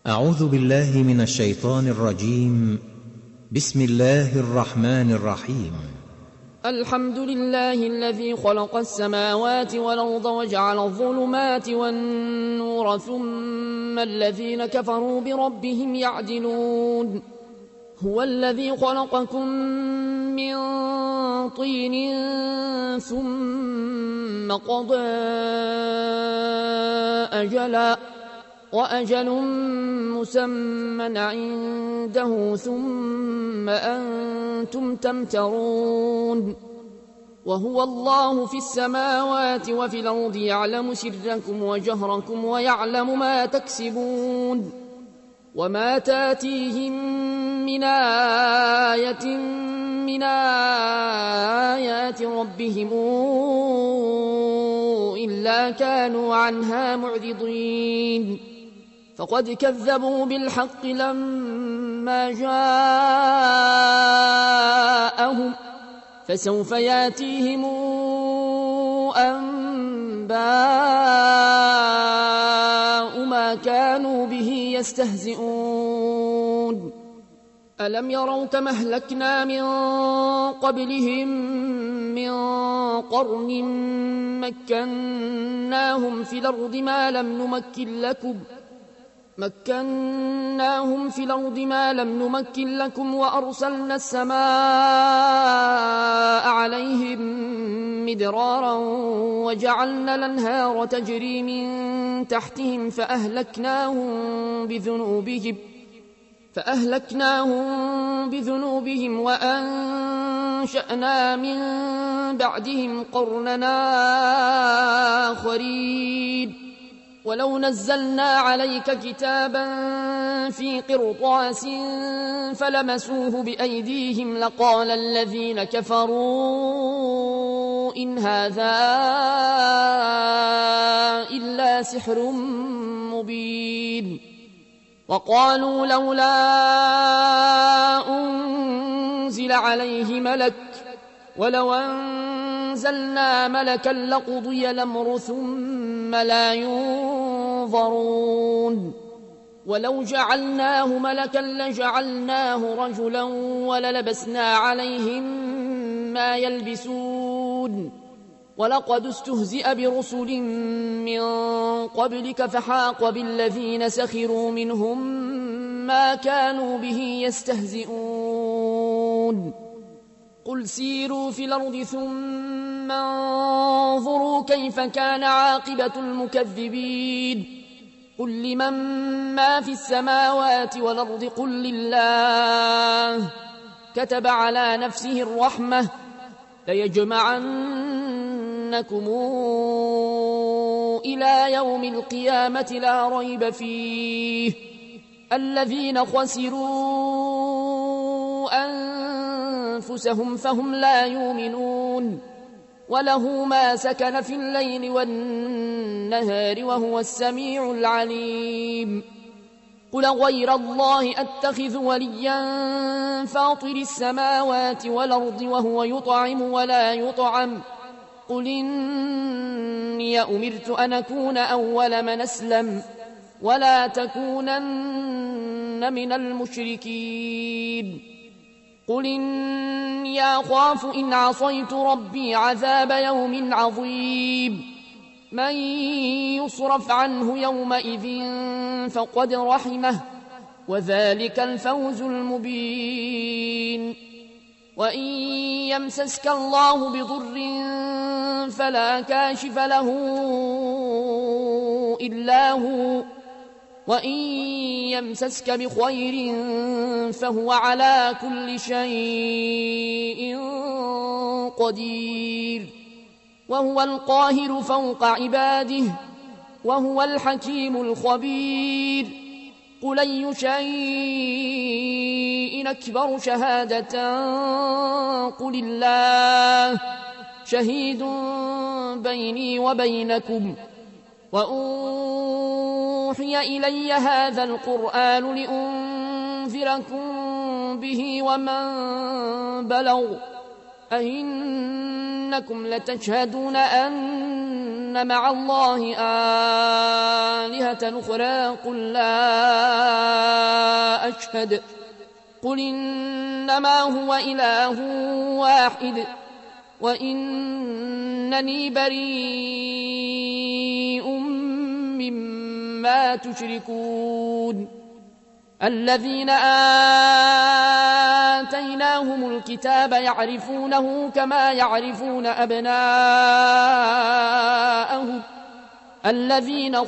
أعوذ بالله من الشيطان الرجيم. بسم الله الرحمن الرحيم. الحمد لله الذي خلق السماوات والأرض وجعل الظلمات والنور ثم الذين كفروا بربهم يعدلون. هو الذي خلقكم من طين ثم قضى أجلا وأجل مسمى عنده ثم أنتم تمترون. وهو الله في السماوات وفي الأرض يعلم سركم وجهركم ويعلم ما تكسبون. وما تاتيهم من آية من آيات ربهم إلا كانوا عنها معرضين. فقد كذبوا بالحق لما جاءهم فسوف ياتيهم أنباء ما كانوا به يستهزئون. ألم يروا كما أهلكنا من قبلهم من قرن مكناهم في الأرض ما لم نمكن لكم وأرسلنا السماء عليهم مدرارا وجعلنا الأنهار تجري من تحتهم فأهلكناهم بذنوبهم وأنشأنا من بعدهم قرننا آخرين. ولو نزلنا عليك كتابا في قرطاس فلمسوه بأيديهم لقال الذين كفروا إن هذا إلا سحر مبين. وقالوا لولا أنزل عليه ملك ولو أنزلنا ملكا لقضي الأمر ثم لا ينظرون. ولو جعلناه ملكا لجعلناه رجلا وللبسنا عليهم ما يلبسون. ولقد استهزئ برسل من قبلك فحاق بالذين سخروا منهم ما كانوا به يستهزئون. قل سيروا في الأرض ثم انظروا كيف كان عاقبة المكذبين. قل لمن ما في السماوات والأرض قل لله كتب على نفسه الرحمة ليجمعنكم إلى يوم القيامة لا ريب فيه. الذين خسروا أنفسهم فهم لا يؤمنون. وله ما سكن في الليل والنهار وهو السميع العليم. قل غير الله أتخذ وليا فاطر السماوات والأرض وهو يطعم ولا يطعم. قل إني أمرت أن أكون أول من أسلم ولا تكونن من المشركين. قل إني أخاف إن عصيت ربي عذاب يوم عظيم. من يصرف عنه يومئذ فقد رحمه وذلك الفوز المبين. وإن يمسسك الله بضر فلا كاشف له إلا هو وإن يمسسك بخير فهو على كل شيء قدير. وهو القاهر فوق عباده وهو الحكيم الخبير. قل أي شيء أكبر شهادة قل الله شهيد بيني وبينكم. وأوحي إلي هذا القرآن لأنذركم به ومن بلغ أئنكم لتشهدون أن مع الله آلهة أخرى قل لا أشهد قل إنما هو إله واحد وإنني بريء مما تشركون الذين آتيناهم الكتاب يعرفونه كما يعرفون أبناءهم الذين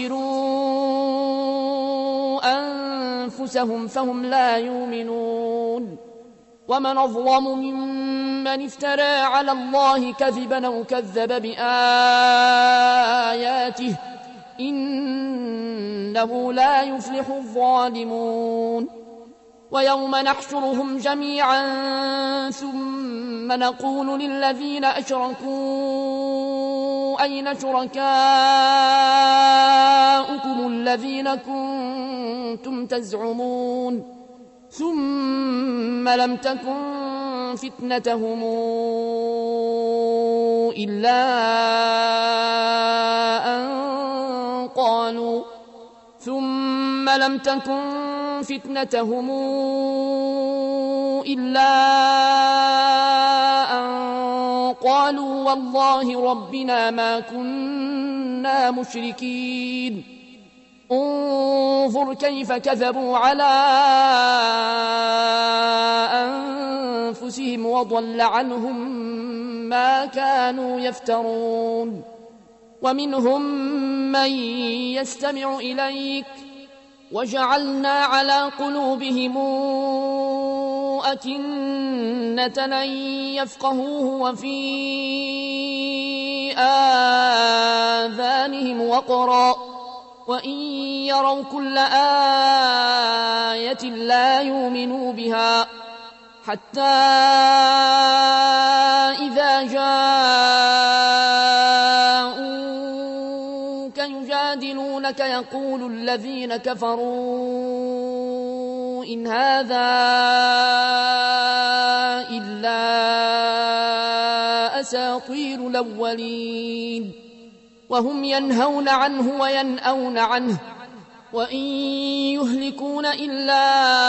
خسروا أنفسهم فهم لا يؤمنون ومن أظلم ممن افترى على الله كذبا أو كذب بآياته إنه لا يفلح الظالمون ويوم نحشرهم جميعا ثم نقول للذين أشركوا أين شركاؤكم الذين كنتم تزعمون ثم لم تكن فتنتهم إلا أن قالوا والله ربنا ما كنا مشركين انظر كيف كذبوا على أنفسهم وضل عنهم ما كانوا يفترون ومنهم من يستمع إليك وجعلنا على قلوبهم أكنة أن يفقهوه وفي آذانهم وقرا وإن يروا كل آية لا يؤمنوا بها حتى إذا جاءوك يجادلونك يقول الذين كفروا إن هذا إلا أساطير الأولين وهم ينهون عنه وينأون عنه وإن يهلكون إلا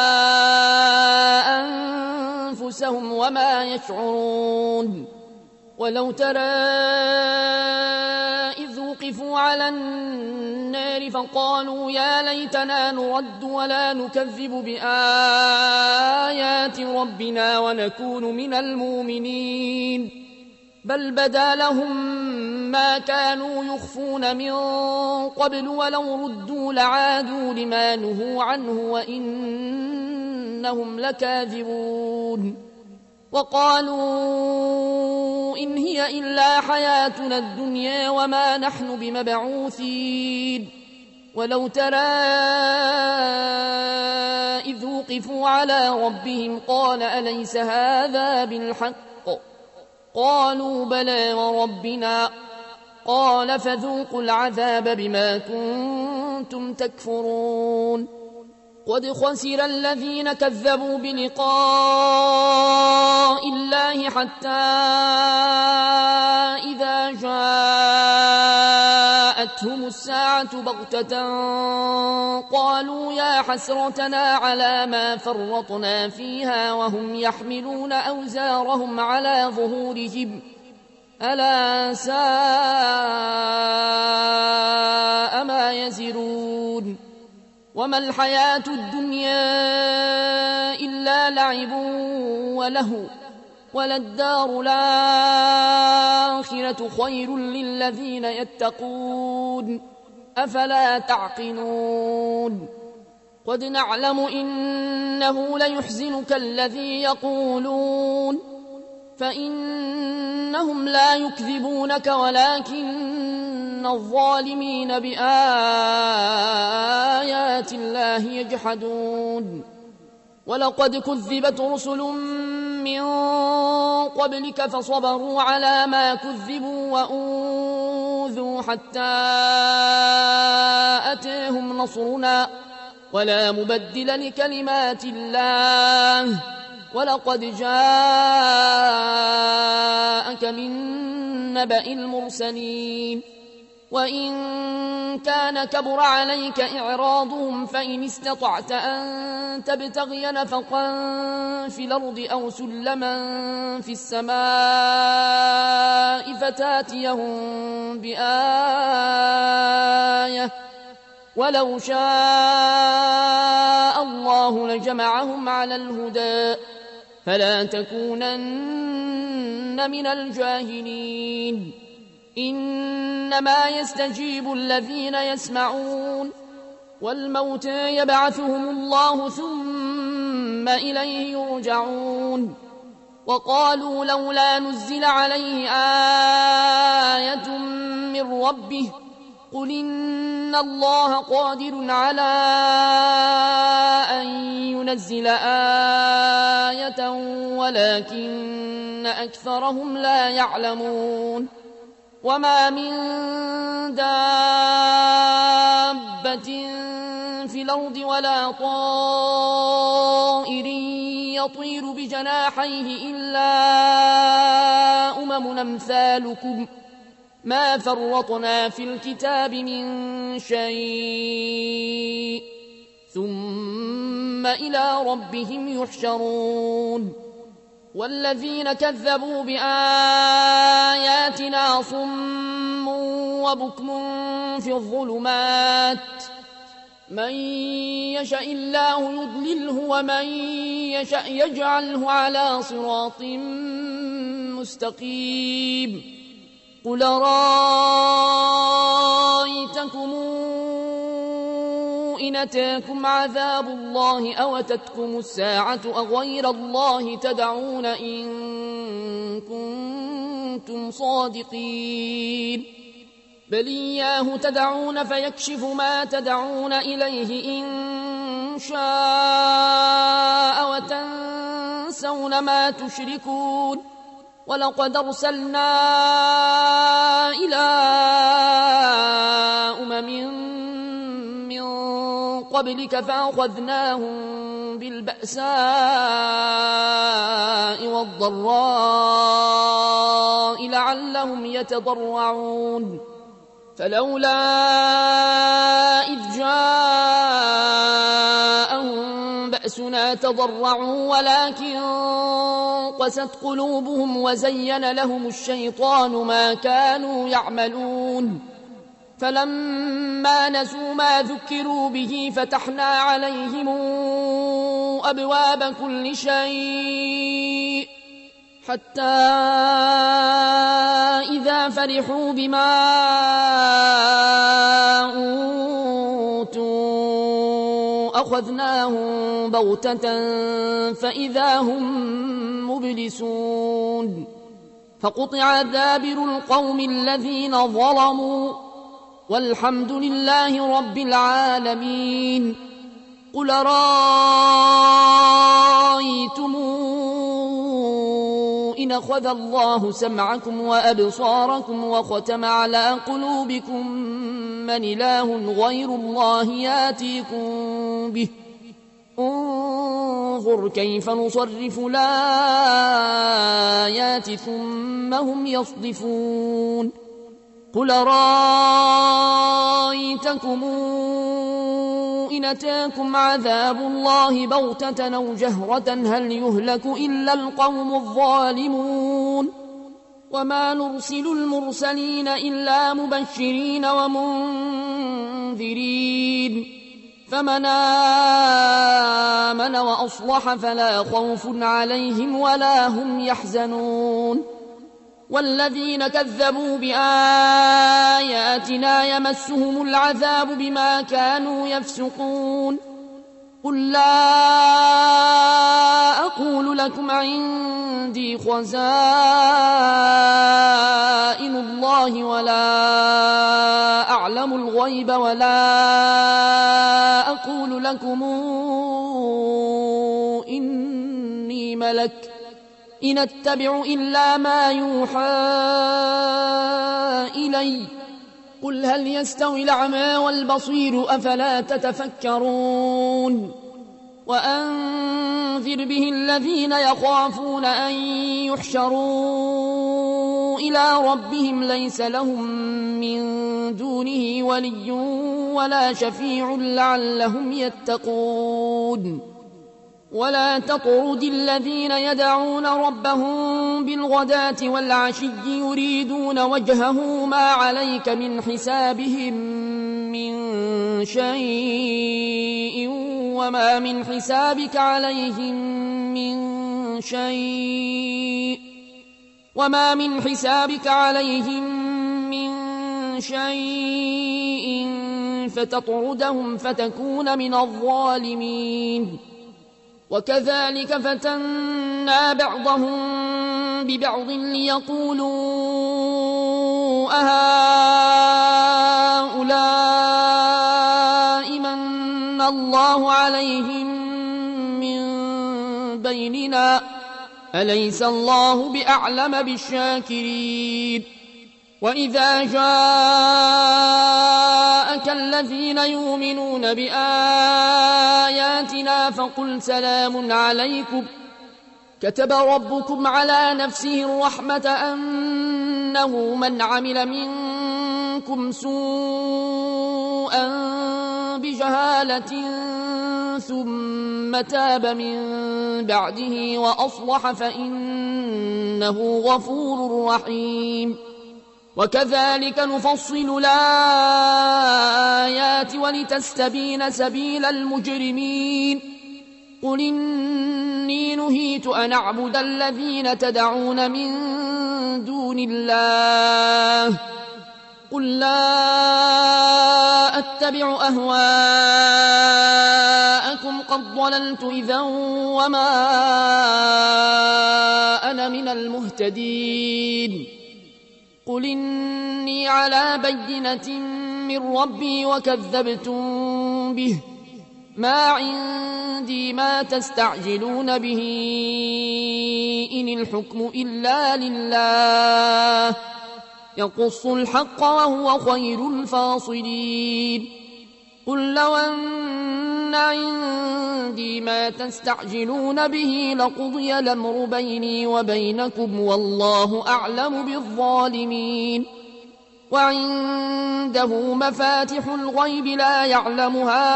أنفسهم وما يشعرون ولو ترى إذ وقفوا على النار فقالوا يا ليتنا نرد ولا نكذب بآيات ربنا ونكون من المؤمنين بل بدا لهم ما كانوا يخفون من قبل ولو ردوا لعادوا لما نهوا عنه وإنهم لكاذبون وقالوا إن هي إلا حياتنا الدنيا وما نحن بمبعوثين ولو ترى إذ وقفوا على ربهم قال أليس هذا بالحق قالوا بلى وربنا قال فذوقوا العذاب بما كنتم تكفرون قد خسر الذين كذبوا بلقاء الله حتى إذا جاءتهم الساعة بغتة قالوا يا حسرتنا على ما فرطنا فيها وهم يحملون أوزارهم على ظهورهم ألا ساء ما يزرون وما الحياة الدنيا إلا لعب وله وللدار الآخرة خير للذين يتقون أفلا تعقلون قد نعلم إنه ليحزنك الذي يقولون فإنهم لا يكذبونك ولكن الظالمين بآيات الله يجحدون ولقد كذبت رسل من قبلك فصبروا على ما كذبوا وأوذوا حتى أتاهم نصرنا ولا مبدل لكلمات الله ولقد جاءك من نبأ المرسلين وإن كان كبر عليك إعراضهم فإن استطعت أن تبتغي نفقا في الأرض أو سلما في السماء فتاتيهم بآية ولو شاء الله لجمعهم على الهدى فلا تكونن من الجاهلين إنما يستجيب الذين يسمعون والموتى يبعثهم الله ثم إليه يرجعون وقالوا لولا نزل عليه آية من ربه قل إن الله قادر على أن ينزل آية ولكن أكثرهم لا يعلمون وما من دابة في الأرض ولا طائر يطير بجناحيه إلا أمثالكم ما فرطنا في الكتاب من شيء ثم إلى ربهم يحشرون والذين كذبوا بآياتنا صم وبكم في الظلمات من يشاء الله يضلله ومن يشاء يجعله على صراط مستقيم قل رأيتكم إن أتاكم عذاب الله أو أتتكم الساعة أغير الله تدعون إن كنتم صادقين بل إياه تدعون فيكشف ما تدعون إليه إن شاء وتنسون ما تشركون ولقد أرسلنا إلى من قبلك فأخذناهم بالبأساء والضراء لعلهم يتضرعون فلولا إذ جاءهم بأسنا تضرعوا ولكن قست قلوبهم وزين لهم الشيطان ما كانوا يعملون فلما نسوا ما ذكروا به فتحنا عليهم أبواب كل شيء حتى إذا فرحوا بما أوتوا أخذناهم بغتة فإذا هم مبلسون فقطع دابر القوم الذين ظلموا والحمد لله رب العالمين قل رأيتم إن أخذ الله سمعكم وأبصاركم وختم على قلوبكم من إله غير الله ياتيكم به انظر كيف نصرف الآيات ثم هم يصدفون قل رأيتكم إن أتاكم عذاب الله بغتة أو جهرة هل يهلك إلا القوم الظالمون وما نرسل المرسلين إلا مبشرين ومنذرين فمن آمن وأصلح فلا خوف عليهم ولا هم يحزنون والذين كذبوا بآياتنا يمسهم العذاب بما كانوا يفسقون قل لا أقول لكم عندي خزائن الله ولا أعلم الغيب ولا أقول لكم إني ملك إن أتبع إلا ما يوحى إلي قل هل يستوي الأعمى والبصير أفلا تتفكرون وأنذر به الذين يخافون أن يحشروا إلى ربهم ليس لهم من دونه ولي ولا شفيع لعلهم يتقون ولا تطرد الذين يدعون ربهم بالغداة والعشي يريدون وجهه ما عليك من حسابهم من شيء وما من حسابك عليهم من شيء فتطردهم فتكون من الظالمين وكذلك فتنا بعضهم ببعض ليقولوا أهؤلاء من الله عليهم من بيننا أليس الله بأعلم بالشاكرين وإذا جاءك الذين يؤمنون بآياتنا فقل سلام عليكم كتب ربكم على نفسه الرحمة أنه من عمل منكم سوءا بجهالة ثم تاب من بعده وأصلح فإنه غفور رحيم وكذلك نفصل الآيات ولتستبين سبيل المجرمين قل إني نهيت أن أعبد الذين تدعون من دون الله قل لا أتبع أهواءكم قد ضللت إذا وما أنا من المهتدين قل إني على بينة من ربي وكذبتم به ما عندي ما تستعجلون به إن الحكم إلا لله يقص الحق وهو خير الفاصلين قل لو أن عندي ما تستعجلون به لقضي الأمر بيني وبينكم والله أعلم بالظالمين وعنده مفاتح الغيب لا يعلمها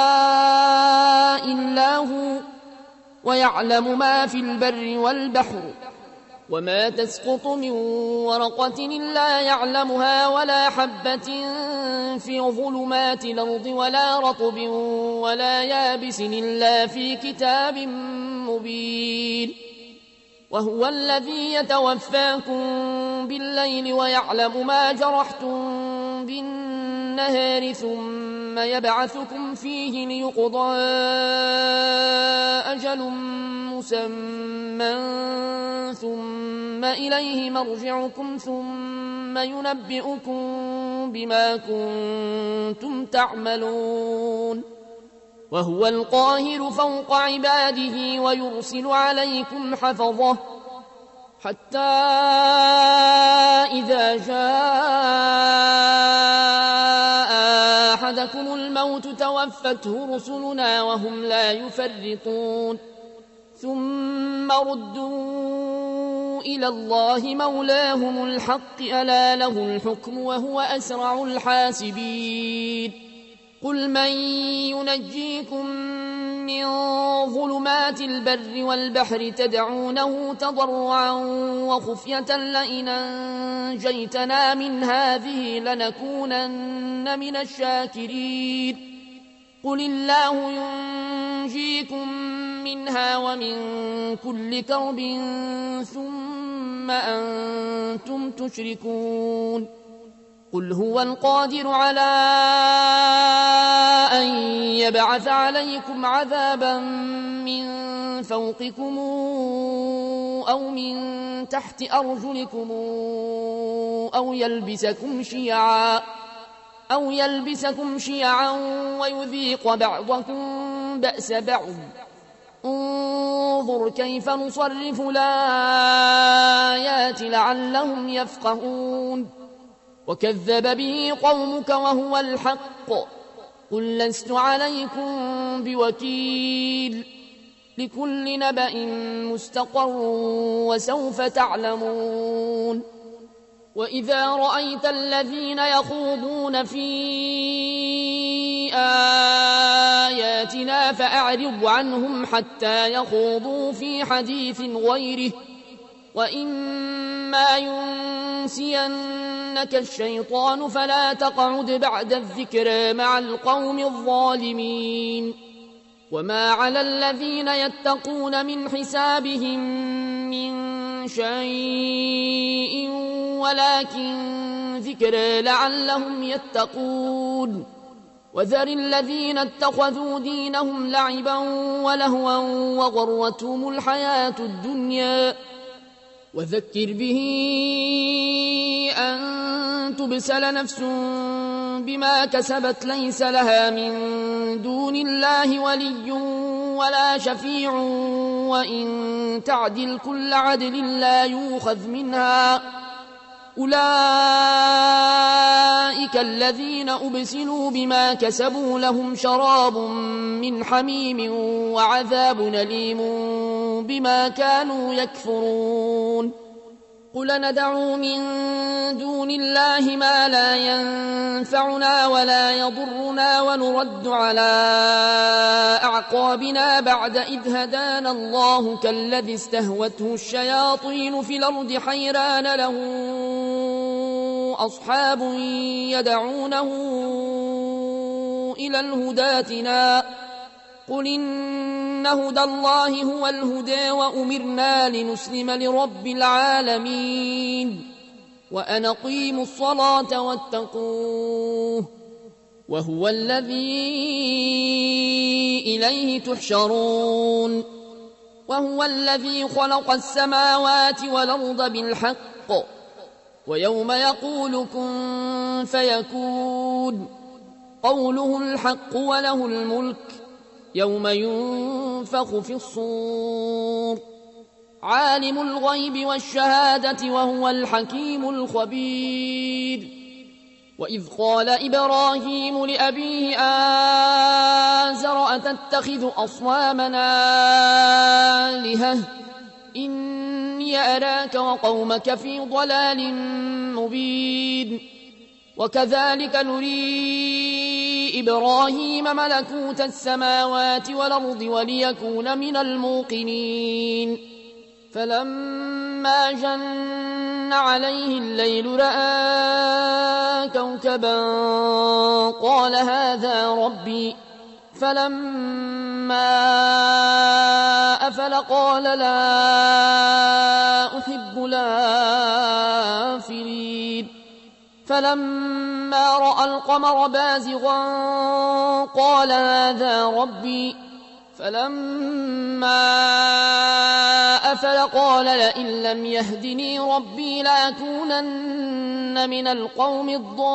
إلا هو ويعلم ما في البر والبحر وما تسقط من ورقة إلا يعلمها ولا حبة في ظلمات الأرض ولا رطب ولا يابس إلا في كتاب مبين وهو الذي يتوفاكم بالليل ويعلم ما جرحتم بالنهار ثم يبعثكم فيه ليقضى أجل مسمى ثم إليه مرجعكم ثم ينبئكم بما كنتم تعملون وهو القاهر فوق عباده ويرسل عليكم حفظه حتى إذا جاء أحدكم الموت توفته رسلنا وهم لا يفرطون ثم ردوا إلى الله مولاهم الحق ألا له الحكم وهو أسرع الحاسبين قل من ينجيكم من ظلمات البر والبحر تدعونه تضرعا وخفية لئن أنجيتنا من هذه لنكونن من الشاكرين قل الله ينجيكم منها ومن كل كرب ثم أنتم تشركون قل هو القادر على أن يبعث عليكم عذابا من فوقكم أو من تحت أرجلكم أو يلبسكم شيعا ويذيق بعضكم بأس بعض انظر كيف نصرف الآيات لعلهم يفقهون وكذب به قومك وهو الحق قل لست عليكم بوكيل لكل نبأ مستقر وسوف تعلمون وإذا رأيت الذين يخوضون في آياتنا فأعرض عنهم حتى يخوضوا في حديث غيره، وإما ينسينك الشيطان فلا تقعد بعد الذكرى مع القوم الظالمين. وما على الذين يتقون من حسابهم من شيء ولكن ذكرى لعلهم يتقون. وذر الذين اتخذوا دينهم لعبا ولهوا وغرتهم الحياة الدنيا، وذكر به أن تبسل نفس بما كسبت ليس لها من دون الله ولي ولا شفيع، وإن تعدل كل عدل لا يؤخذ منها. أولئك الذين أبسلوا بما كسبوا لهم شراب من حميم وعذاب أليم بما كانوا يكفرون. قل ندعو من دون الله ما لا ينفعنا ولا يضرنا ونرد على أعقابنا بعد إذ هدانا الله كالذي استهوته الشياطين في الأرض حيران له أصحاب يدعونه إلى الهدى ائتنا. قل إن هدى الله هو الهدى وأمرنا لنسلم لرب العالمين وأن أقيموا الصلاة واتقوه وهو الذي إليه تحشرون. وهو الذي خلق السماوات والأرض بالحق ويوم يقول كن فيكون قوله الحق وله الملك يوم ينفخ في الصور عالم الغيب والشهادة وهو الحكيم الخبير. وإذ قال إبراهيم لأبيه آزر أتتخذ أصنامنا آلهة إني أراك وقومك في ضلال مبين. وكذلك نري إبراهيم ملكوت السماوات والأرض وليكون من الموقنين. فلما جن عليه الليل رأى كوكبا قال هذا ربي، فلما أفل قال لا أحب الآفلين. فلما رأى القمر بازغا قال هذا ربي، فلما أفل قال لئن لم يهدني ربي لأكونن من القوم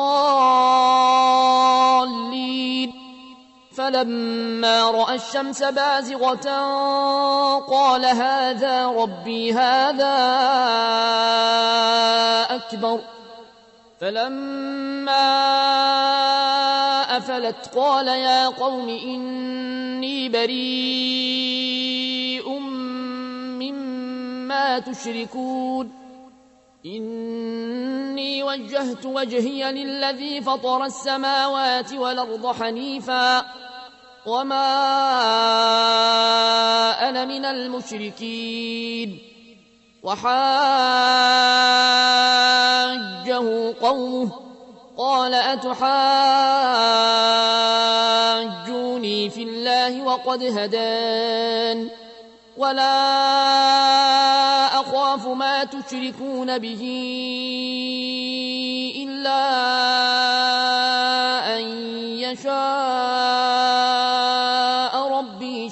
الضالين. فلما رأى الشمس بازغة قال هذا ربي هذا أكبر. فلما أفلت قال يا قوم إني بريء مما تشركون إني وجهت وجهي للذي فطر السماوات والأرض حنيفا وما أنا من المشركين. وحاجه قومه قال أتحاجوني في الله وقد هدان ولا أخاف ما تشركون به إلا أن يشاء ربي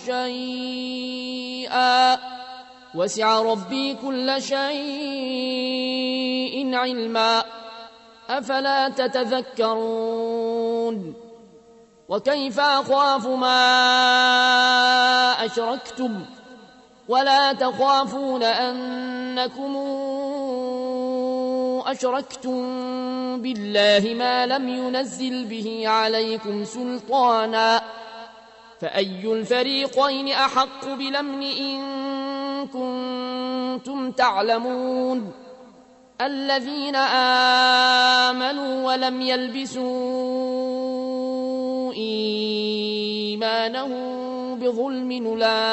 شيئا وسع ربي كل شيء علما أفلا تتذكرون. وكيف أخاف ما أشركتم ولا تخافون أنكم أشركتم بالله ما لم ينزل به عليكم سلطانا فأي الفريقين أحق بالأمن إن كنتم تعلمون. الذين آمنوا ولم يلبسوا إيمانهم بظلم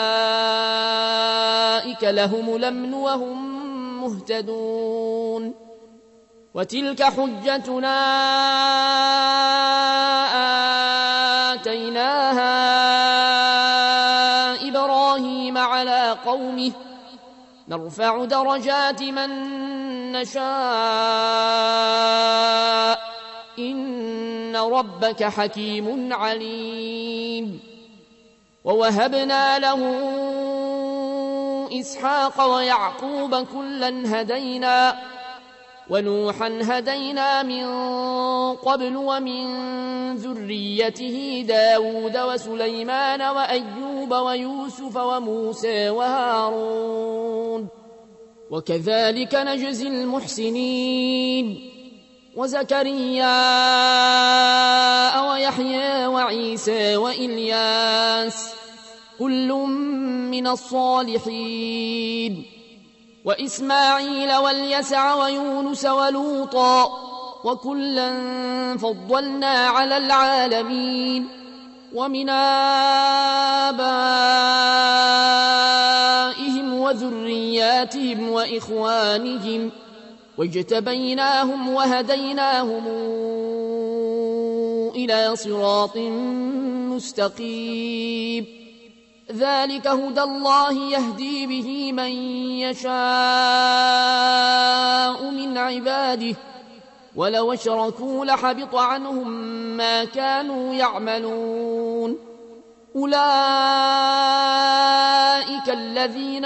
أولئك لهم الأمن وهم مهتدون وتلك حجتنا آتيناها إبراهيم على قومه نرفع درجات من نشاء إن ربك حكيم عليم ووهبنا له إسحاق ويعقوب كلا هدينا ونوحا هدينا من قبل ومن ذريته داود وسليمان وأيوب ويوسف وموسى وهارون وكذلك نجزي المحسنين وزكريا ويحيى وعيسى وإلياس كل من الصالحين وإسماعيل واليسع ويونس ولوطا وكلا فضلنا على العالمين ومن آبائهم وذرياتهم وإخوانهم واجتبيناهم وهديناهم إلى صراط مستقيم ذلك هدى الله يهدي به من يشاء من عباده ولو اشركوا لحبط عنهم ما كانوا يعملون أولئك الذين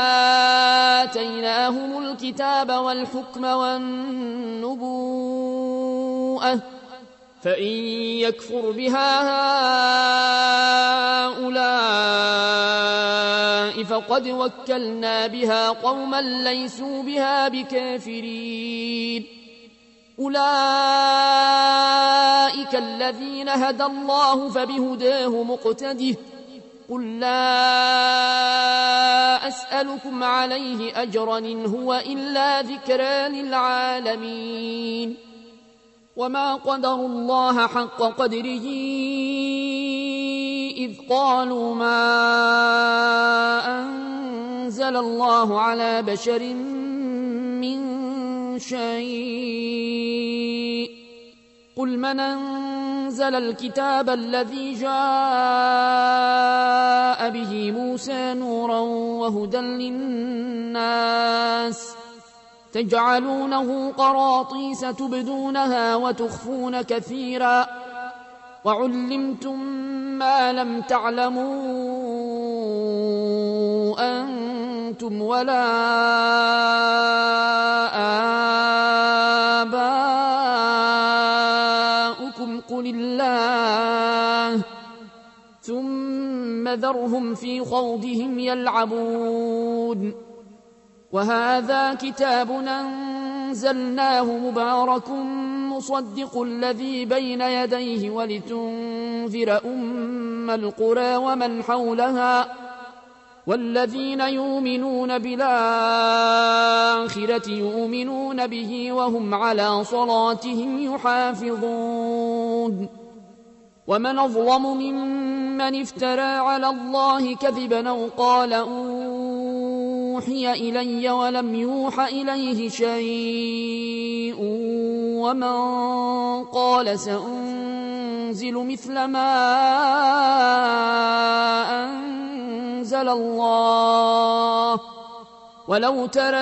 آتيناهم الكتاب والحكم والنبوءة فإن يكفر بها هؤلاء فقد وكلنا بها قوما ليسوا بها بكافرين أولئك الذين هدى الله فبهداه مقتده قل لا أسألكم عليه أجرا إن هو إلا ذكرى للعالمين وما قدروا الله حق قدره إذ قالوا ما أنزل الله على بشر من شيء قل من أنزل الكتاب الذي جاء به موسى نورا وهدى للناس تجعلونه قراطيس تبدونها وتخفون كثيرا وعلمتم ما لم تعلموا أنتم ولا آباؤكم قل الله ثم ذرهم في خوضهم يلعبون وهذا كتاب أنزلناه مبارك مصدق الذي بين يديه ولتنذر أم القرى ومن حولها والذين يؤمنون بالآخرة يؤمنون به وهم على صلاتهم يحافظون ومن أظلم ممن افترى على الله كذبا أو قال أوحي إلي ولم يوح إليه شيء ومن قال سأنزل مثل ما أنزل الله ولو ترى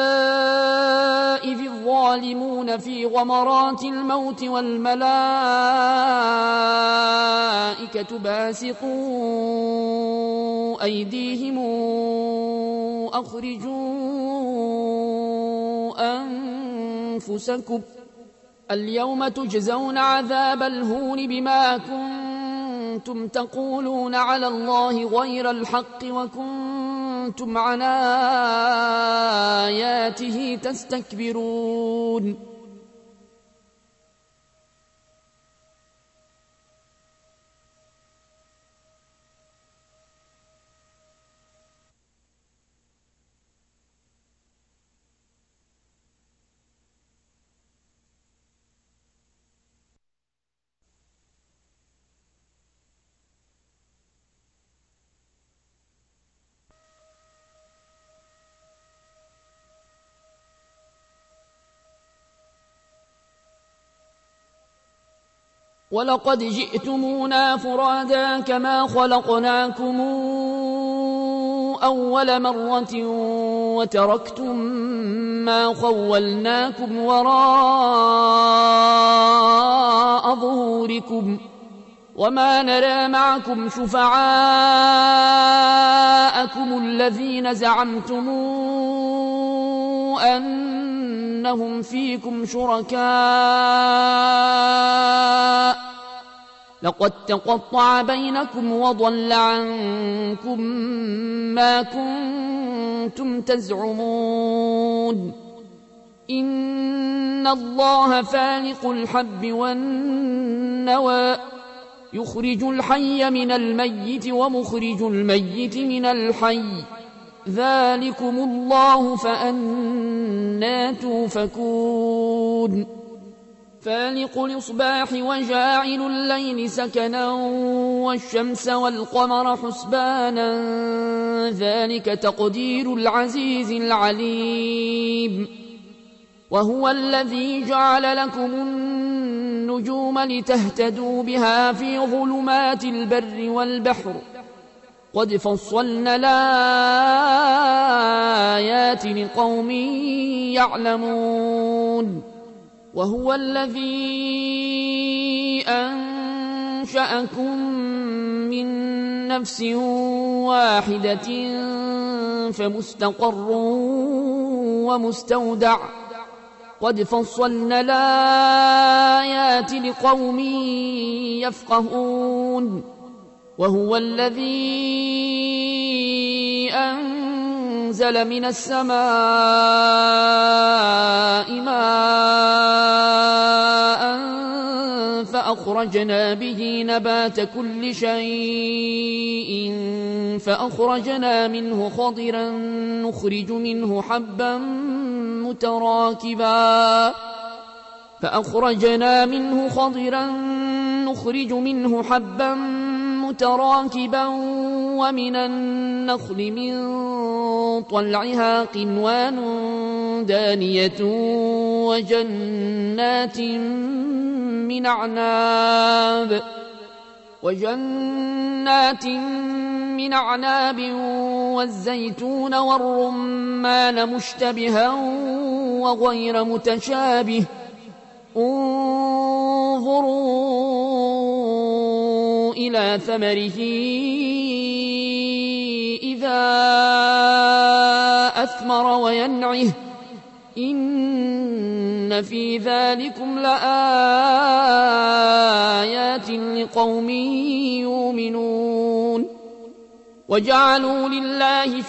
إذ الظالمون في غمرات الموت والملائكة باسطوا أيديهم أخرجوا أنفسكم اليوم تجزون عذاب الهون بما كنتم تقولون على الله غير الحق وكنتم عن آياته تستكبرون ولقد جئتمونا فرادا كما خلقناكم أول مرة وتركتم ما خولناكم وراء ظهوركم وما نرى معكم شفعاءكم الذين زعمتم أنهم فيكم شركاء لقد تقطع بينكم وضل عنكم ما كنتم تزعمون إن الله فالق الحب والنوى يخرج الحي من الميت ومخرج الميت من الحي ذلكم الله فأنى توفكون فالق الإصباح وجاعل الليل سكنا والشمس والقمر حسبانا ذلك تقدير العزيز العليم وهو الذي جعل لكم النجوم لتهتدوا بها في ظلمات البر والبحر قد فصلنا الآيات لقوم يعلمون وهو الذي أنشأكم من نفس واحدة فمستقر ومستودع قد فصلنا الآيات لقوم يفقهون وهو الذي أنزل من السماء ماء فأخرجنا به نبات كل شيء فأخرجنا منه خضرا نخرج منه حبا متراكبا ومن النخل من طلعها قنوان دانية وجنات من أعناب والزيتون والرمان مشتبها وغير متشابه انظروا إلى ثمره إذا أثمر وينعه إن في ذلكم لآيات لقوم يؤمنون وجعلوا لله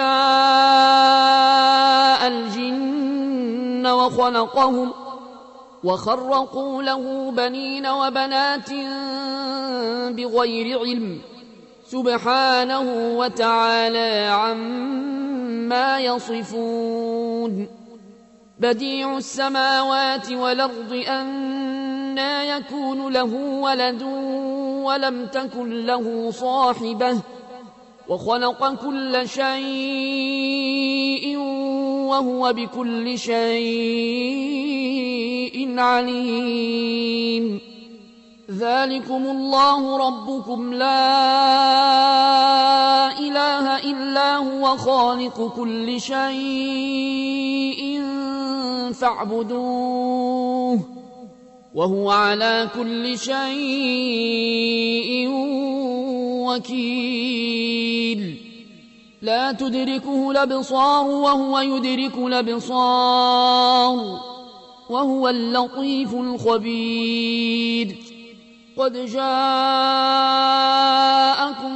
شركاء الجن وخلقهم وخرقوا له بنين وبنات بغير علم سبحانه وتعالى عما يصفون بديع السماوات والأرض أنى يكون له ولد ولم تكن له صاحبة وخلق كل شيء وهو بكل شيء عليم ذلكم الله ربكم لا إله إلا هو خالق كل شيء فاعبدوه وهو على كل شيء وكيل لا تدركه الأبصار وهو يدرك الأبصار وهو اللطيف الخبير قد جاءكم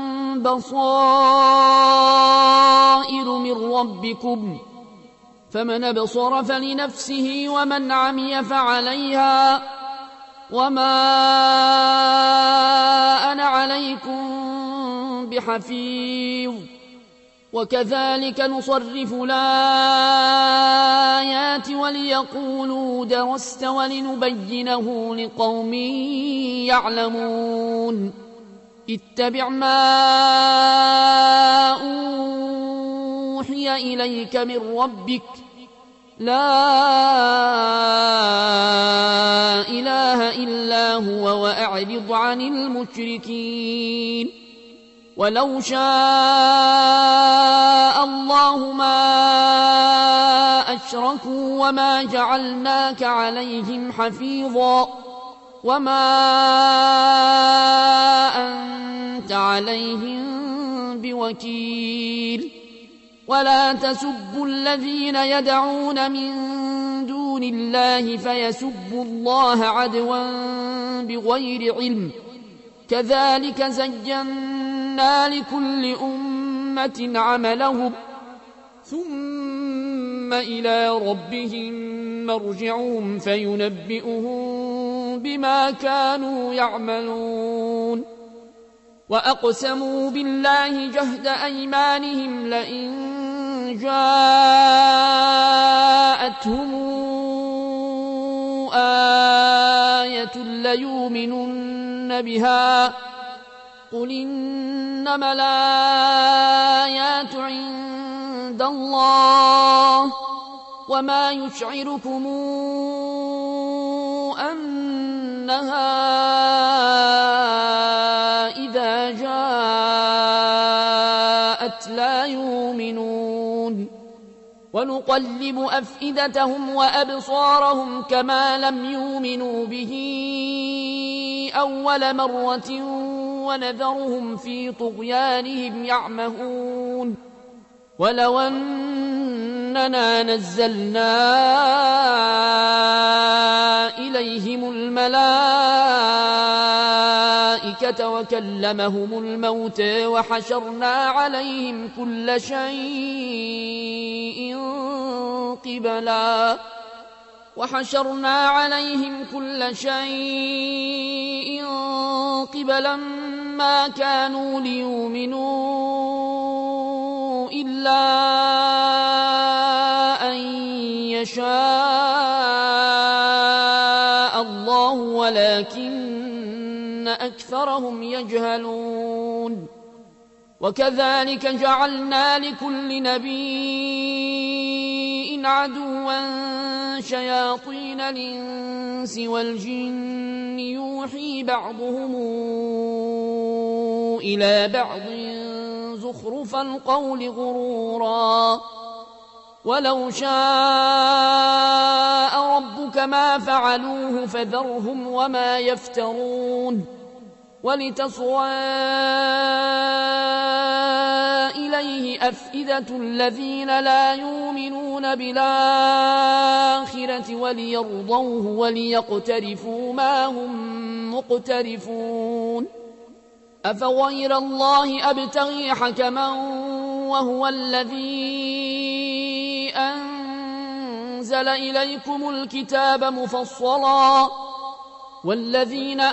بصائر من ربكم فمن أبصر فلنفسه ومن عمي فعليها وما أنا عليكم بحفيظ وكذلك نصرف الآيات وليقولوا درست ولنبينه لقوم يعلمون اتبع ما أوحي إليك من ربك لا إله إلا هو وأعرض عن المشركين ولو شاء الله ما أشركوا وما جعلناك عليهم حفيظا وما أنت عليهم بوكيل ولا تسبوا الذين يدعون من دون الله فيسبوا الله عدوا بغير علم كذلك زينا لكل أمة عملهم ثم إلى ربهم مرجعهم فينبئهم بما كانوا يعملون وأقسموا بالله جهد أيمانهم لئن جاءتهم آية ليؤمنن بها قل إنما الآيات عند الله وما يشعركم أنها إذا جاءت لا يؤمنون ونقلب أفئدتهم وأبصارهم كما لم يؤمنوا به أول مرة ونذرهم في طغيانهم يعمهون ولو أننا نزلنا إليهم الملائكة وكلمهم الموتى وحشرنا عليهم كل شيء قبلا ما كانوا ليؤمنوا إلا أن يشاء الله ولكن أكثرهم يجهلون وكذلك جعلنا لكل نبي عدوا شياطين الإنس والجن يوحي بعضهم إلى بعض زخرف القول غرورا ولو شاء ربك ما فعلوه فذرهم وما يفترون ولتصغى إليه أفئدة الذين لا يؤمنون بالآخرة وليرضوه وليقترفوا ما هم مقترفون أفغير الله أبتغي حكما وهو الذي أنزل إليكم الكتاب مفصلا والذين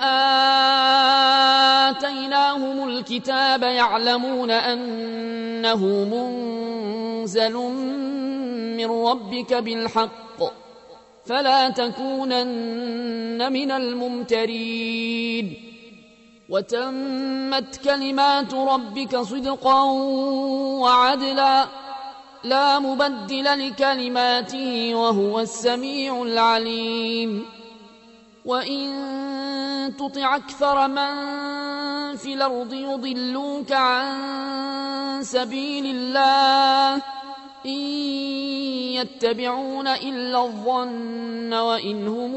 آتيناهم الكتاب يعلمون أنه منزل من ربك بالحق فلا تكونن من الممترين وتمت كلمات ربك صدقا وعدلا لا مبدل لكلماته وهو السميع العليم وإن تطع أكثر من في الأرض يضلوك عن سبيل الله إن يتبعون إلا الظن وإن هم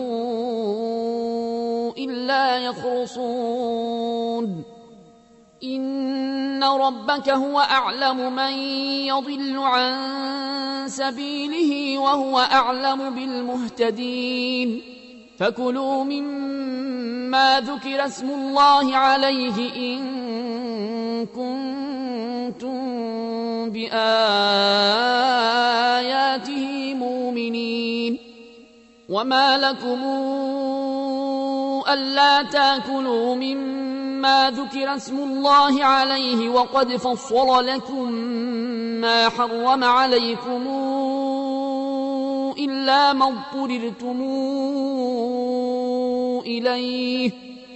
إلا يخرصون إن ربك هو أعلم من يضل عن سبيله وهو أعلم بالمهتدين فكلوا مما ذكر اسم الله عليه إن كنتم بآياته مؤمنين وما لكم ألا تأكلوا مما ذكر اسم الله عليه وقد فصل لكم ما حرم عليكم إلا ما اضطررتم إليه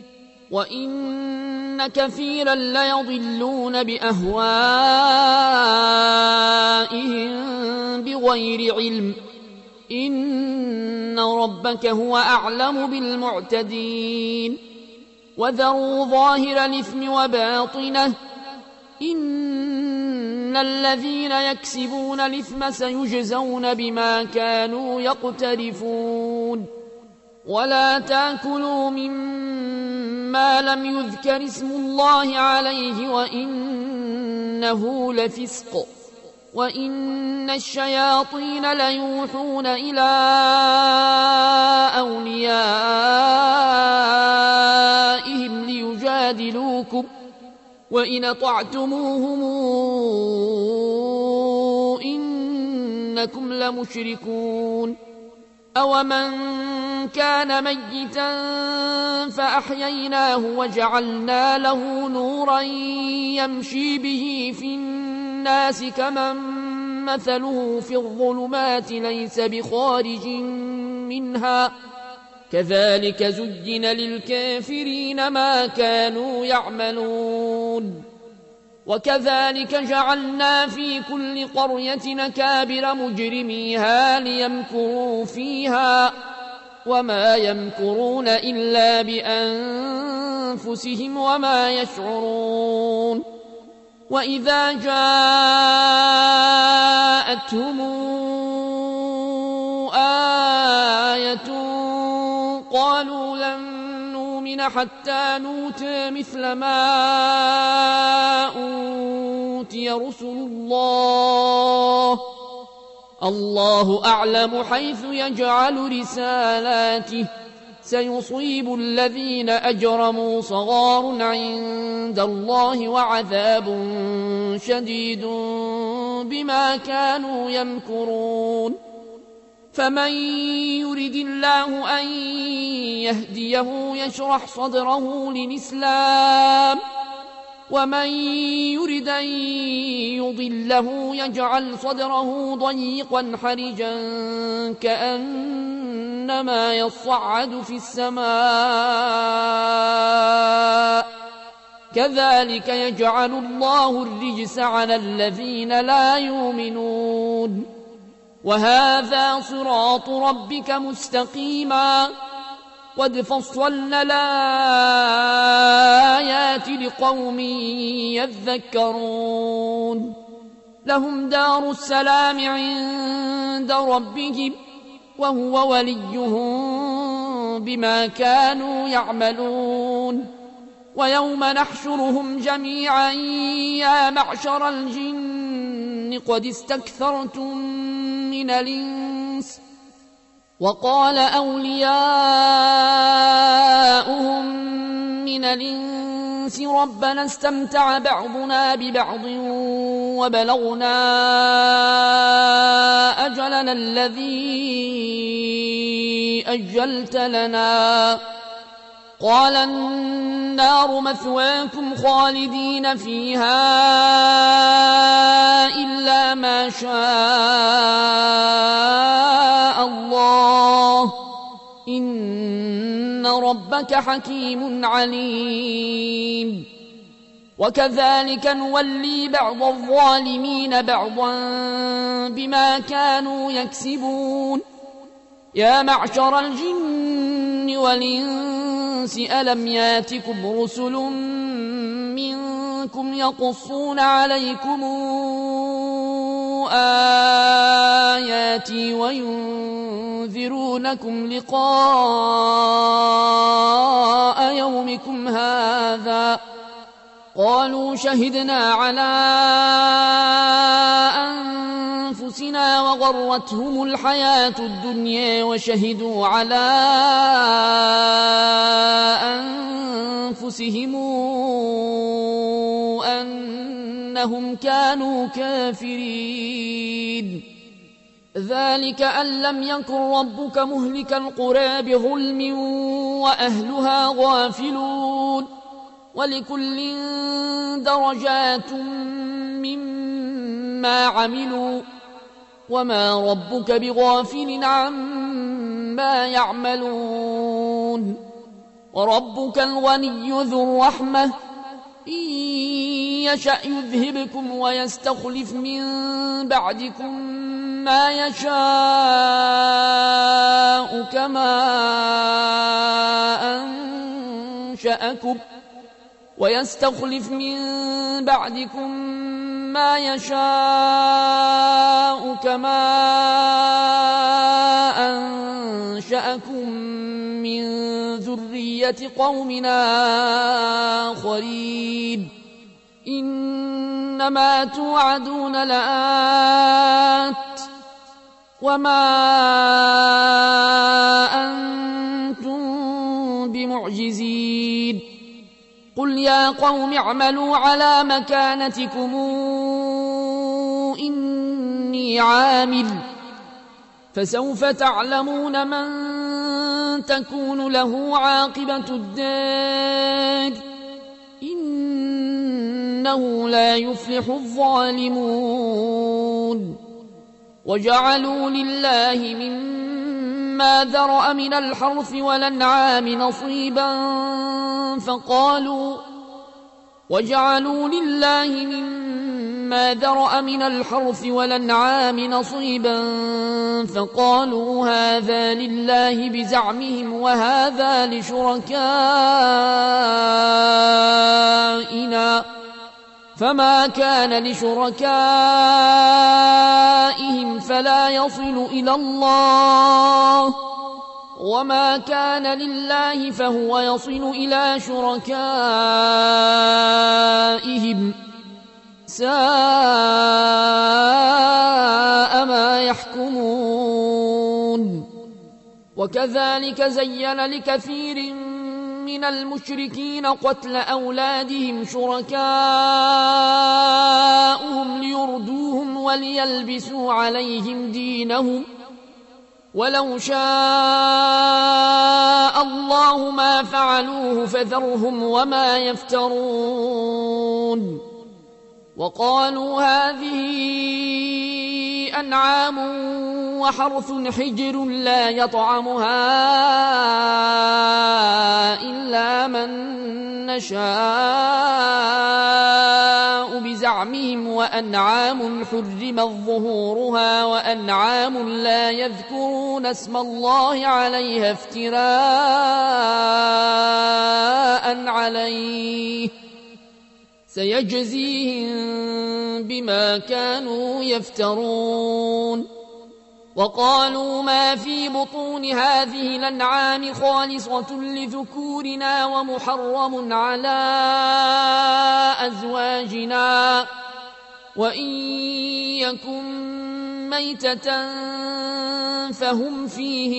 وإن كثيرا ليضلون بأهوائهم بغير علم إن ربك هو أعلم بالمعتدين وذروا ظاهر الإثم وباطنه إن الذين يكسبون الإثم سيجزون بما كانوا يقترفون ولا تأكلوا مما لم يذكر اسم الله عليه وإنه لفسق وإن الشياطين ليوحون إلى أوليائهم ليجادلوكم وإن أطعتموهم إنكم لمشركون أومن كان ميتا فأحييناه وجعلنا له نورا يمشي به في الناس كمن مثله في الظلمات ليس بخارج منها كذلك زين للكافرين ما كانوا يعملون وكذلك جعلنا في كل قرية أكابر مجرميها ليمكروا فيها وما يمكرون إلا بأنفسهم وما يشعرون وإذا جاءتهم آية قالوا لن نؤمن حتى نؤتى مثل ما أوتي رسل الله أعلم حيث يجعل رسالاته سيصيب الذين أجرموا صغار عند الله وعذاب شديد بما كانوا يمكرون فمن يرد الله أن يهديه يشرح صدره للإسلام ومن يرد أن يضله يجعل صدره ضيقا حرجا كأنما يصعد في السماء كذلك يجعل الله الرجس على الذين لا يؤمنون وهذا صراط ربك مستقيما قد فصلنا الآيات لقوم يذكرون لهم دار السلام عند ربهم وهو وليهم بما كانوا يعملون ويوم نحشرهم جميعا يا معشر الجن قد استكثرتم من الإنس وقال أولياؤهم من الإنس ربنا استمتع بعضنا ببعض وبلغنا أجلنا الذي أجلت لنا قال النار مثواكم خالدين فيها إلا ما شاء الله إن ربك حكيم عليم وكذلك نولي بعض الظالمين بعضا بما كانوا يكسبون يا معشر الجن والإنس ألم ياتكم رسل منكم يقصون عليكم آياتي وينذرونكم لقاء يومكم هذا قالوا شهدنا على أنفسنا وغرتهم الحياة الدنيا وشهدوا على أنفسهم أنهم كانوا كافرين ذلك أن لم يكن ربك مهلك القرى بظلم وأهلها غافلون ولكل درجات مما عملوا وما ربك بغافل عما يعملون وربك الغني ذو الرحمة إن يشأ يذهبكم ويستخلف من بعدكم ما يشاء كما أنشأكم ويستخلف من بعدكم ما يشاء كما أنشأكم من ذرية قومنا آخرين إنما توعدون لآت وما أنتم بمعجزين قل يا قوم اعملوا على مكانتكم إني عامل فسوف تعلمون من تكون له عاقبة الدار إنه لا يفلح الظالمون وجعلوا لله مما ذرأ من الحرث والأنعام نصيبا فقالوا هذا لله بزعمهم وهذا لشركائنا فما كان لشركائهم فلا يصل إلى الله وما كان لله فهو يصل إلى شركائهم ساء ما يحكمون وكذلك زين لكثير من المشركين قتل أولادهم شركاؤهم ليردوهم وليلبسوا عليهم دينهم ولو شاء الله ما فعلوه فذرهم وما يفترون وقالوا هذه أنعام وحرث حجر لا يطعمها إلا من نشاء بزعمهم وأنعام حرمت ظهورها وأنعام لا يذكرون اسم الله عليها افتراء عليه سيجزيهم بما كانوا يفترون وقالوا ما في بطون هذه الأنعام خالصة لذكورنا ومحرم على أزواجنا وإن يكن ميتة فهم فيه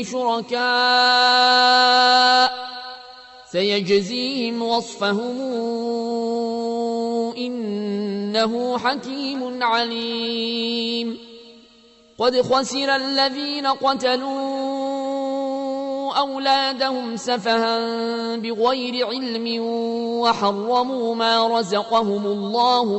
شركاء سيجزيهم وصفهم إنه حكيم عليم قد خسر الذين قتلوا أولادهم سفها بغير علم وحرموا ما رزقهم الله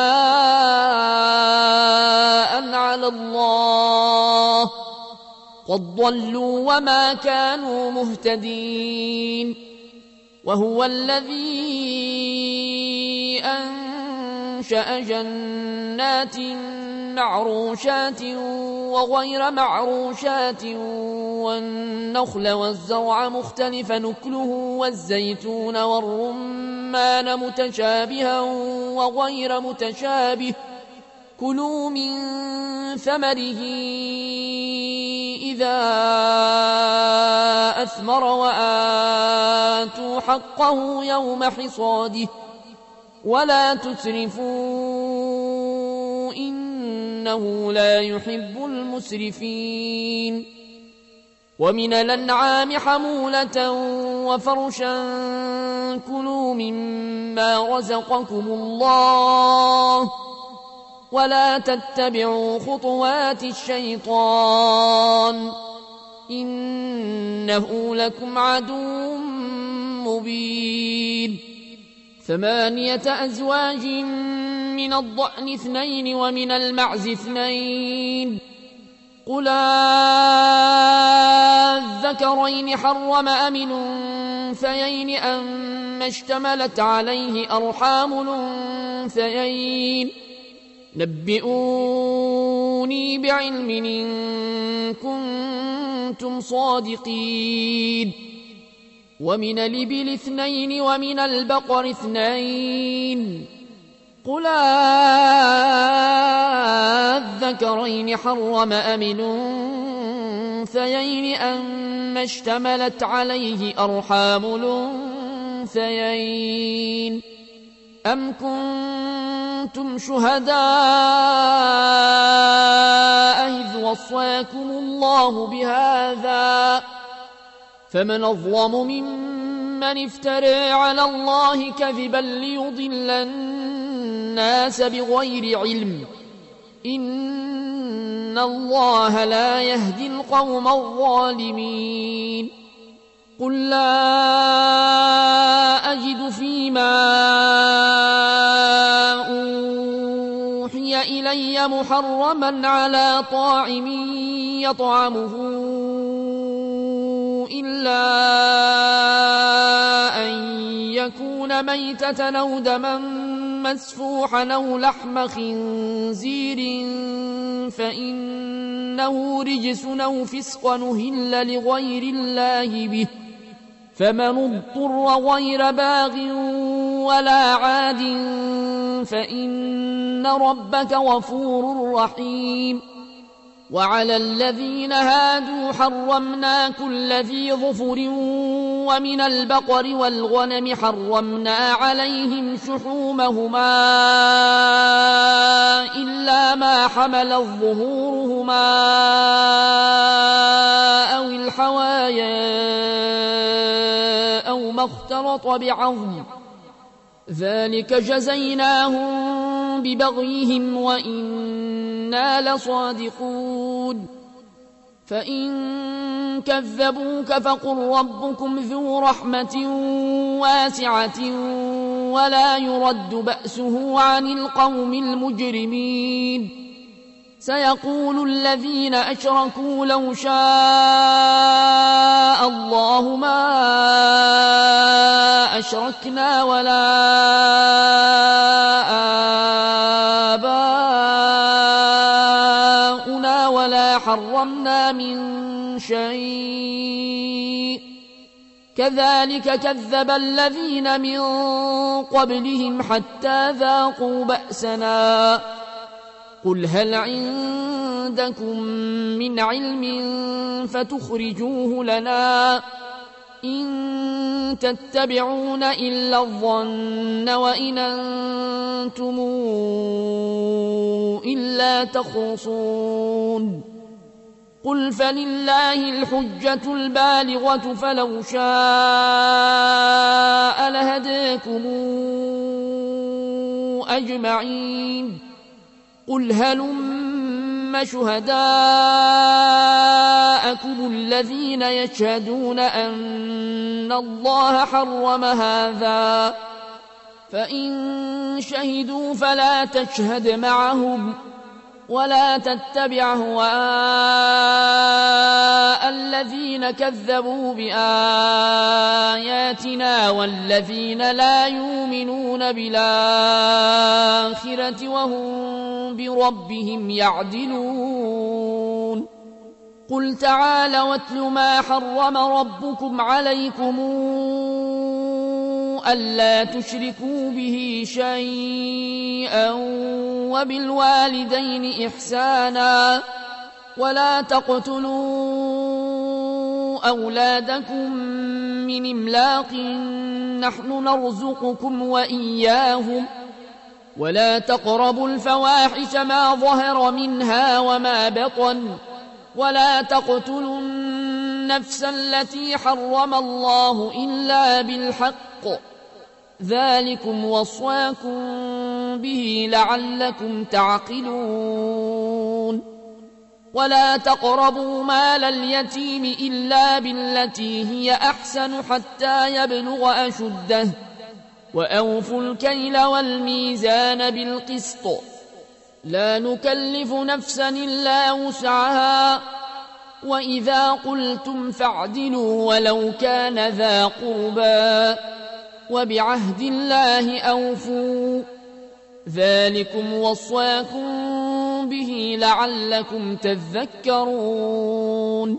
افتراء على الله قد ضلوا وما كانوا مهتدين وهو الذي أنشأ جنات معروشات وغير معروشات والنخل والزرع مختلف نكله والزيتون والرمان متشابها وغير متشابه كلوا من ثمره إذا أثمر وآتوا حقه يوم حصاده ولا تسرفوا إنه لا يحب المسرفين ومن الأنعام حمولة وفرشا كلوا مما رزقكم الله ولا تتبعوا خطوات الشيطان إنه لكم عدو مبين 8 أزواج من الضأن 2 ومن المعز 2 قل الذكرين حرم أم الأنثيين أما اشتملت عليه أرحام الأنثيين نبئوني ائتوني بعلم إن كنتم صادقين ومن الإبل 2 ومن البقر 2 قل أذكرين حرم أم الأنثيين أما اشتملت عليه أرحام الأنثيين أم كنتم شهداء إذ وصاكم الله بهذا فمن أظلم ممن افترى على الله كذبا ليضل الناس بغير علم إن الله لا يهدي القوم الظالمين قل لا أجد فيما أوحي إلي محرما على طاعم يطعمه إلا أن يكون ميتة أو دما مسفوحا أو لحم خنزير فإنه رجس أو فسق أهل لغير الله به فمن اضطر غير باغ ولا عاد فإن ربك غفور رحيم وعلى الذين هادوا حرمنا كل ذي ظفر ومن البقر والغنم حرمنا عليهم شحومهما إلا ما حملت ظهورهما أو الحوايا أو ما اختلط بعظم ذلك جزيناهم ببغيهم وإنا لصادقون فإن كذبوك فقل ربكم ذو رحمة واسعة ولا يرد بأسه عن القوم المجرمين سيقول الذين أشركوا لو شاء الله ما أشركنا ولا آباؤنا ولا حرمنا من شيء كذلك كذب الذين من قبلهم حتى ذاقوا بأسنا قل هل عندكم من علم فتخرجوه لنا إن تتبعون إلا الظن وإن أنتم إلا تخرصون قل فلله الحجة البالغة فلو شاء لهداكم أجمعين قل هلم شهداءكم الذين يشهدون أن الله حرم هذا فإن شهدوا فلا تشهد معهم ولا تتبع أهواء الذين كذبوا بآياتنا والذين لا يؤمنون بالآخرة وهم بربهم يعدلون قل تعالوا واتل ما حرم ربكم عليكم ألا تشركوا به شيئا وبالوالدين إحسانا ولا تقتلوا أولادكم من إملاق نحن نرزقكم وإياهم ولا تقربوا الفواحش ما ظهر منها وما بطن ولا تقتلوا النفس التي حرم الله إلا بالحق ذلكم وصاكم به لعلكم تعقلون ولا تقربوا مال اليتيم إلا بالتي هي أحسن حتى يبلغ أشده وأوفوا الكيل والميزان بالقسط لا نكلف نفسا إلا وسعها وإذا قلتم فاعدلوا ولو كان ذا قربى وبعهد الله أوفوا ذلكم وصاكم به لعلكم تذكرون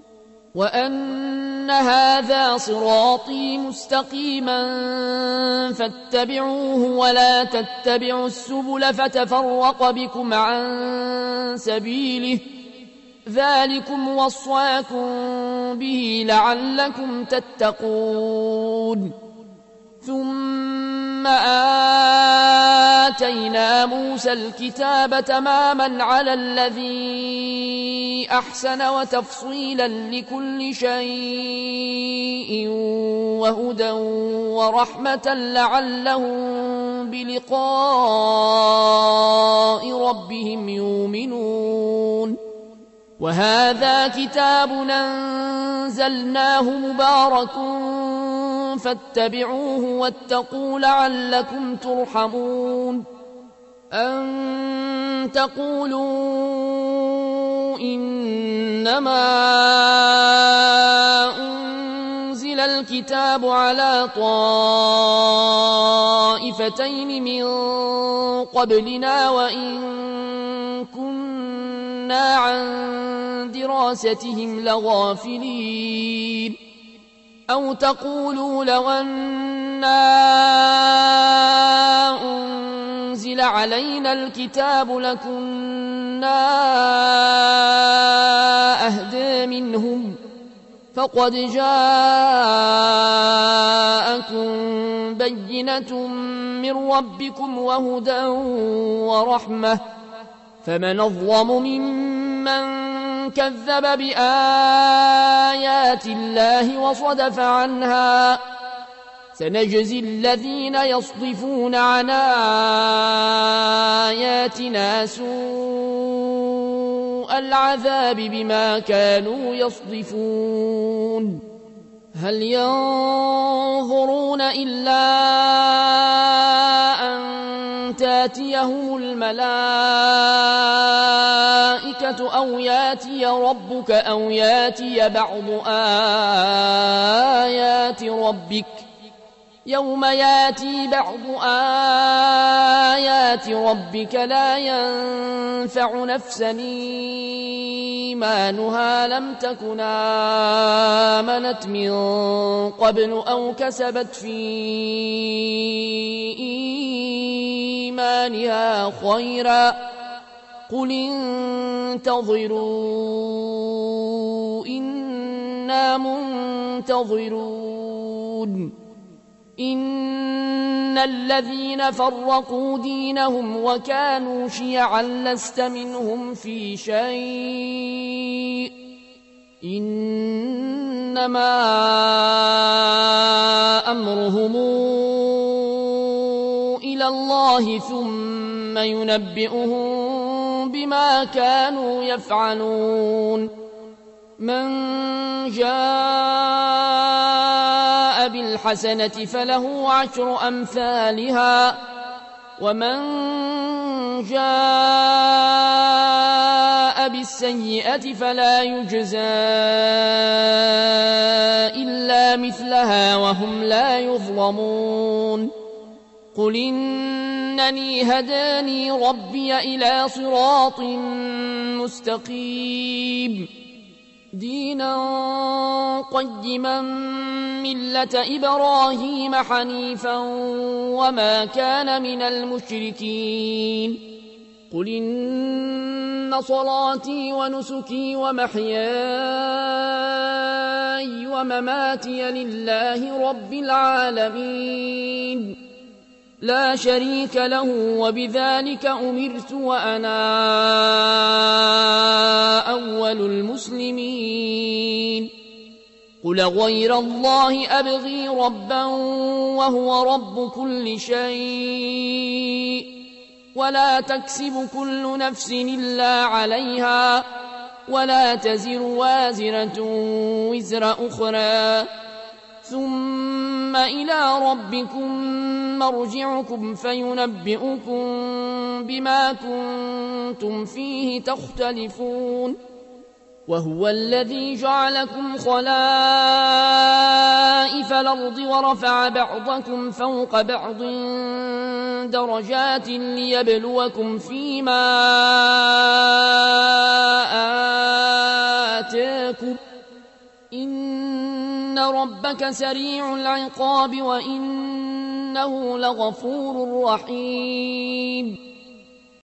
وأن هذا صراطي مستقيما فاتبعوه ولا تتبعوا السبل فتفرق بكم عن سبيله ذلكم وصاكم به لعلكم تتقون ثم آتينا موسى الكتاب تماما على الذي أحسن وتفصيلا لكل شيء وهدى ورحمة لعلهم بلقاء ربهم يؤمنون وهذا كتاب أنزلناه مبارك فاتبعوه واتقوا لعلكم ترحمون أن تقولوا إنما أنزل الكتاب على طائفتين من قبلنا وإن كنا عن دراستهم لغافلين أو تقولوا لو أنا أنزل علينا الكتاب لكنا أهدى منهم فقد جاءكم بينة من ربكم وهدى ورحمة فمن أظلم ممن كذب بآيات الله وصدف عنها سنجزي الذين يصدفون عن آياتنا سوء العذاب بما كانوا يصدفون هل ينظرون إلا أن تاتيهم الملائكة أو ياتي ربك أو ياتي بعض آيات ربك يوم ياتي بعض آيات ربك لا ينفع نفسا إيمانها لم تكن آمنت من قبل أو كسبت في إيمانها خيرا قل انتظروا إنا منتظرون إن الذين فرقوا دينهم وكانوا شيعا لست منهم في شيء إنما أمرهم إلى الله ثم ينبئهم بما كانوا يفعلون من جاء بالحسنة فله عشر أمثالها ومن جاء بالسيئة فلا يجزى إلا مثلها وهم لا يظلمون قل إنني هداني ربي إلى صراط مستقيم دينا قيما ملة إبراهيم حنيفا وما كان من المشركين قل إن صلاتي ونسكي ومحياي ومماتي لله رب العالمين لا شريك له وبذلك أمرت وأنا أول المسلمين قل غير الله أبغي ربا وهو رب كل شيء ولا تكسب كل نفس إلا عليها ولا تزر وازرة وزر أخرى ثم إلى ربكم مرجعكم فينبئكم بما كنتم فيه تختلفون وهو الذي جعلكم خلائف الأرض ورفع بعضكم فوق بعض درجات ليبلوكم فيما آتاكم إن ربك سريع العقاب وإنه لغفور رحيم